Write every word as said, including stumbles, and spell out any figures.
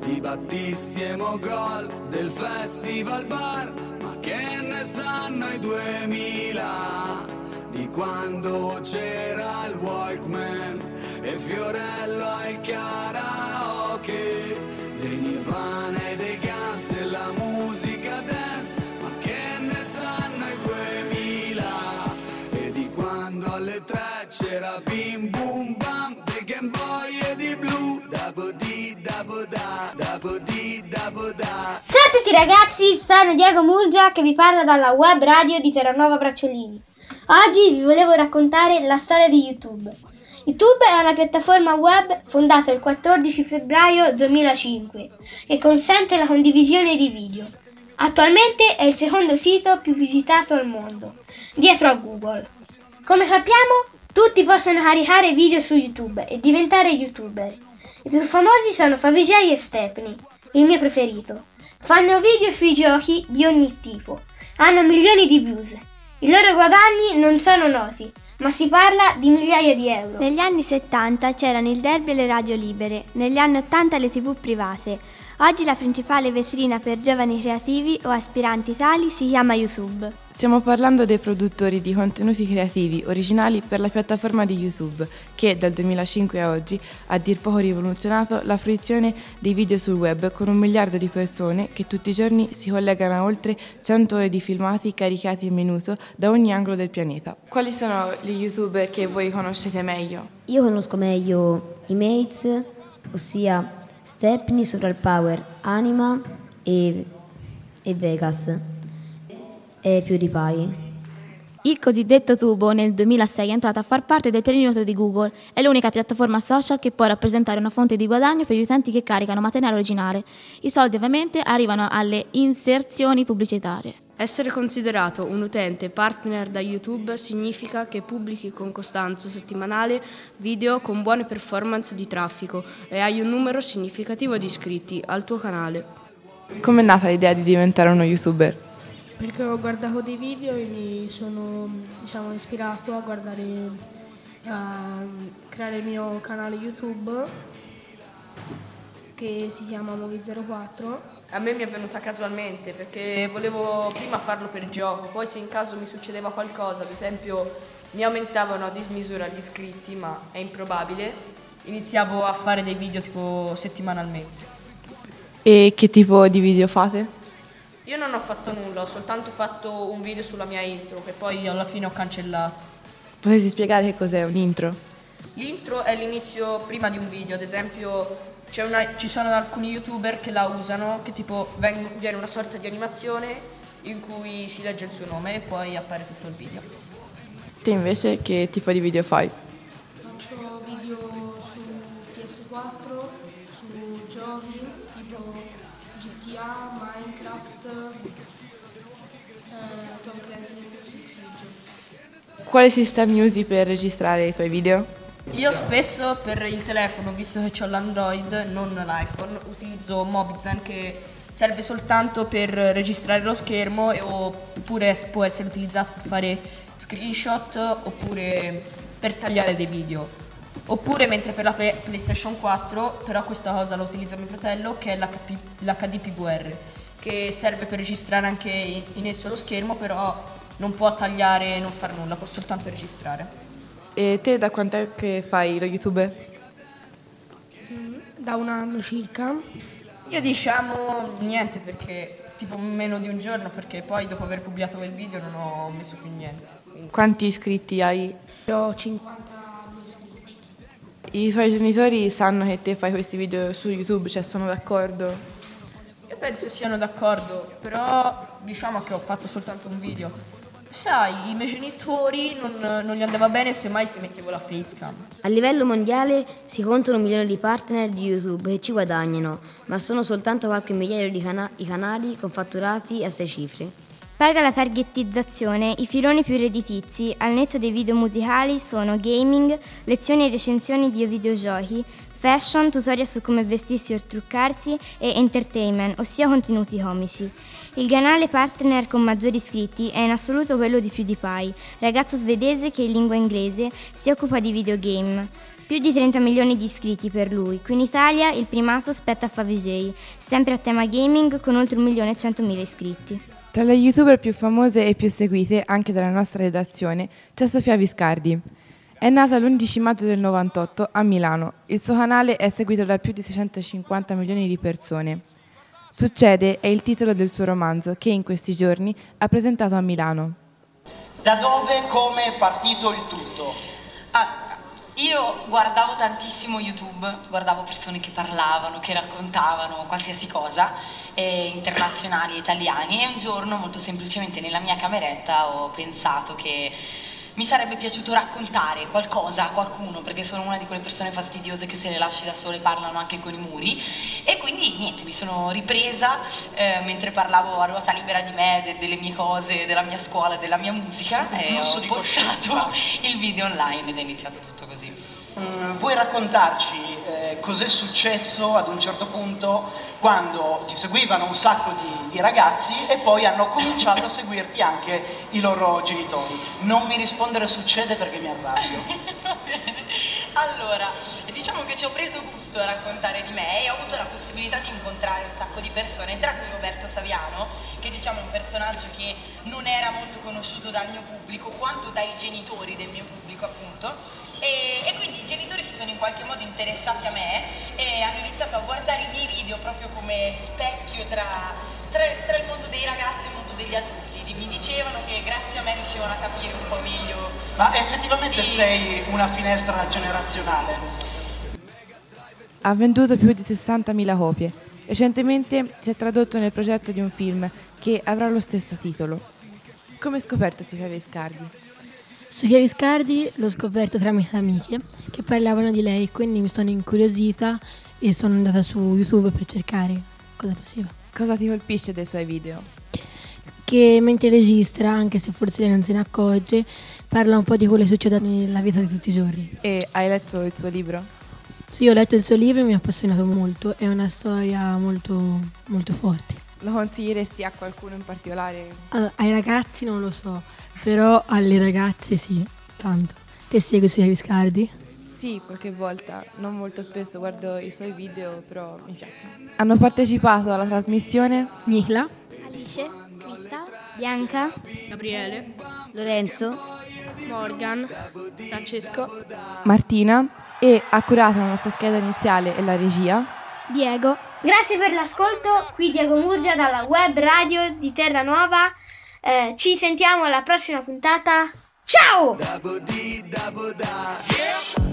di Battisti e Mogol, del festival bar, ma che ne sanno i duemila, di quando c'era il Walkman e Fiorello al karaoke, dei Nirvana e dei Guns, della musica dance, ma che ne sanno i duemila, e di quando alle tre c'era Bim Bum Bam, del Game Boy e di Blue, Dabo Di Dabo Da, Dabo Di Dabo Da. Ciao a tutti ragazzi, sono Diego Murgia che vi parla dalla web radio di Terranova Bracciolini. Oggi vi volevo raccontare la storia di YouTube. YouTube è una piattaforma web fondata il quattordici febbraio duemilacinque che consente la condivisione di video. Attualmente è il secondo sito più visitato al mondo, dietro a Google. Come sappiamo, tutti possono caricare video su YouTube e diventare YouTuber. I più famosi sono Favij e Stepney, il mio preferito. Fanno video sui giochi di ogni tipo. Hanno milioni di views. I loro guadagni non sono noti, ma si parla di migliaia di euro. Negli anni settanta c'erano il derby e le radio libere, negli anni ottanta le tv private. Oggi la principale vetrina per giovani creativi o aspiranti tali si chiama YouTube. Stiamo parlando dei produttori di contenuti creativi originali per la piattaforma di YouTube, che dal duemilacinque a oggi ha a dir poco rivoluzionato la fruizione dei video sul web, con un miliardo di persone che tutti i giorni si collegano a oltre cento ore di filmati caricati in minuto da ogni angolo del pianeta. Quali sono gli YouTuber che voi conoscete meglio? Io conosco meglio i Mates, ossia Stepney, Solar Power, Anima e, e Vegas e PewDiePie. Il cosiddetto tubo nel duemilasei è entrato a far parte del perimetro di Google. È l'unica piattaforma social che può rappresentare una fonte di guadagno per gli utenti che caricano materiale originale. I soldi ovviamente arrivano alle inserzioni pubblicitarie. Essere considerato un utente partner da YouTube significa che pubblichi con costanza settimanale video con buone performance di traffico e hai un numero significativo di iscritti al tuo canale. Com'è nata l'idea di diventare uno YouTuber? Perché ho guardato dei video e mi sono, diciamo, ispirato a guardare, a creare il mio canale YouTube che si chiama Movi zero quattro. A me mi è venuta casualmente perché volevo prima farlo per gioco, poi se in caso mi succedeva qualcosa, ad esempio mi aumentavano a dismisura gli iscritti, ma è improbabile, iniziavo a fare dei video tipo settimanalmente. E che tipo di video fate? Io non ho fatto nulla, ho soltanto fatto un video sulla mia intro che poi alla fine ho cancellato. Potete spiegare che cos'è un intro? L'intro è l'inizio prima di un video, ad esempio c'è una, ci sono alcuni YouTuber che la usano, che tipo veng- viene una sorta di animazione in cui si legge il suo nome e poi appare tutto il video. Te invece che tipo di video fai? Faccio video su P S quattro, su giochi tipo G T A, Minecraft, eh, Tom Clancy Rainbow Six Siege. Quale sistema usi per registrare i tuoi video? Io spesso per il telefono, visto che ho l'Android, non l'iPhone, utilizzo Mobizen che serve soltanto per registrare lo schermo e, oppure può essere utilizzato per fare screenshot oppure per tagliare dei video. Oppure mentre per la Play- PlayStation quattro, però questa cosa la utilizza mio fratello, che è l'H P- l'H D P V R, che serve per registrare anche in, in esso lo schermo, però non può tagliare e non far nulla, può soltanto registrare. E te da quant'è che fai lo YouTuber? Da un anno circa. Io diciamo niente perché tipo meno di un giorno, perché poi dopo aver pubblicato quel video non ho messo più niente. Quindi... Quanti iscritti hai? Io ho cinquanta iscritti. I tuoi genitori sanno che te fai questi video su YouTube, cioè sono d'accordo? Io penso siano d'accordo, però diciamo che ho fatto soltanto un video. Sai, i miei genitori non, non gli andava bene se mai si mettevo la facecam. A livello mondiale si contano milioni di partner di YouTube che ci guadagnano, ma sono soltanto qualche migliaio di cana- i canali con fatturati a sei cifre. Paga la targetizzazione, i filoni più redditizi, al netto dei video musicali, sono gaming, lezioni e recensioni di videogiochi, fashion, tutorial su come vestirsi o truccarsi e entertainment, ossia contenuti comici. Il canale partner con maggiori iscritti è in assoluto quello di PewDiePie, ragazzo svedese che in lingua inglese si occupa di videogame. Più di trenta milioni di iscritti per lui. Qui in Italia il primato spetta a Favij, sempre a tema gaming, con oltre un milione e centomila iscritti. Tra le youtuber più famose e più seguite, anche dalla nostra redazione, c'è Sofia Viscardi. È nata l'undici maggio del novantotto a Milano. Il suo canale è seguito da più di seicentocinquanta milioni di persone. Succede è il titolo del suo romanzo che in questi giorni ha presentato a Milano. Da dove, come è partito il tutto? Ah, io guardavo tantissimo YouTube, guardavo persone che parlavano, che raccontavano qualsiasi cosa, eh, internazionali e italiani, e un giorno molto semplicemente nella mia cameretta ho pensato che mi sarebbe piaciuto raccontare qualcosa a qualcuno, perché sono una di quelle persone fastidiose che se le lasci da sole parlano anche con i muri, e quindi niente, mi sono ripresa eh, mentre parlavo a ruota libera di me, de- delle mie cose, della mia scuola, della mia musica, e ho postato il video online ed è iniziato tutto così. Mm, vuoi raccontarci eh, cos'è successo ad un certo punto quando ti seguivano un sacco di, di ragazzi e poi hanno cominciato a seguirti anche i loro genitori? Non mi rispondere succede perché mi arrabbio. Va bene. Allora, diciamo che ci ho preso gusto a raccontare di me e ho avuto la possibilità di incontrare un sacco di persone, tra cui Roberto Saviano, che diciamo è un personaggio che non era molto conosciuto dal mio pubblico, quanto dai genitori del mio pubblico appunto. E, e quindi i genitori si sono in qualche modo interessati a me e hanno iniziato a guardare i miei video proprio come specchio tra, tra, tra il mondo dei ragazzi e il mondo degli adulti. Mi dicevano che grazie a me riuscivano a capire un po' meglio. Ma effettivamente di... sei una finestra generazionale. Ha venduto più di sessantamila copie. Recentemente si è tradotto nel progetto di un film che avrà lo stesso titolo. Come hai scoperto Sofia Viscardi? Sofia Viscardi l'ho scoperta tramite amiche che parlavano di lei, quindi mi sono incuriosita e sono andata su YouTube per cercare cosa faceva. Cosa ti colpisce dei suoi video? Che mentre registra, anche se forse lei non se ne accorge, parla un po' di quello che succede nella vita di tutti i giorni. E hai letto il suo libro? Sì, ho letto il suo libro e mi ha appassionato molto, è una storia molto, molto forte. Lo consiglieresti a qualcuno in particolare? Allora, ai ragazzi non lo so, però alle ragazze sì, tanto. Te segui Sofia Viscardi? Sì, qualche volta, non molto spesso guardo i suoi video, però mi piacciono. Hanno partecipato alla trasmissione Nicla, Alice, Crista, Bianca, Gabriele, Lorenzo, Morgan, Francesco, Martina e ha curato la nostra scheda iniziale e la regia Diego. Grazie per l'ascolto, qui Diego Murgia dalla web radio di Terranova. Eh, ci sentiamo alla prossima puntata. Ciao!